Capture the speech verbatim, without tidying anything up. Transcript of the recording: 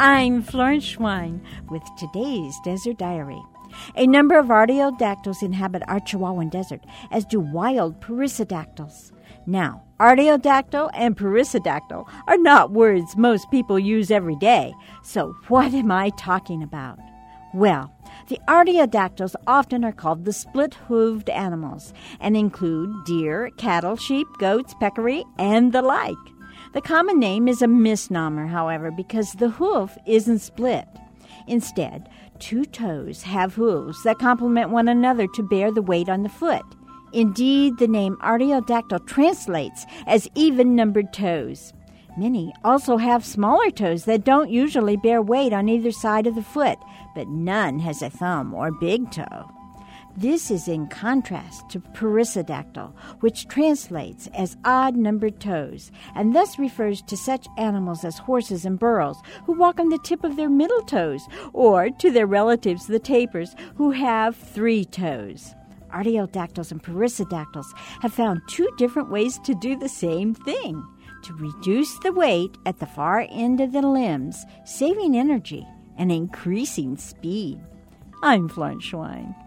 I'm Florence Schwein with today's Desert Diary. A number of artiodactyls inhabit our Chihuahuan Desert, as do wild perissodactyls. Now, artiodactyl and perissodactyl are not words most people use every day, so what am I talking about? Well, the artiodactyls often are called the split-hooved animals and include deer, cattle, sheep, goats, peccary, and the like. The common name is a misnomer, however, because the hoof isn't split. Instead, two toes have hooves that complement one another to bear the weight on the foot. Indeed, the name artiodactyl translates as even-numbered toes. Many also have smaller toes that don't usually bear weight on either side of the foot, but none has a thumb or big toe. This is in contrast to perissodactyl, which translates as odd-numbered toes, and thus refers to such animals as horses and burros, who walk on the tip of their middle toes, or to their relatives, the tapirs, who have three toes. Artiodactyls and perissodactyls have found two different ways to do the same thing, to reduce the weight at the far end of the limbs, saving energy and increasing speed. I'm Florence Schwein.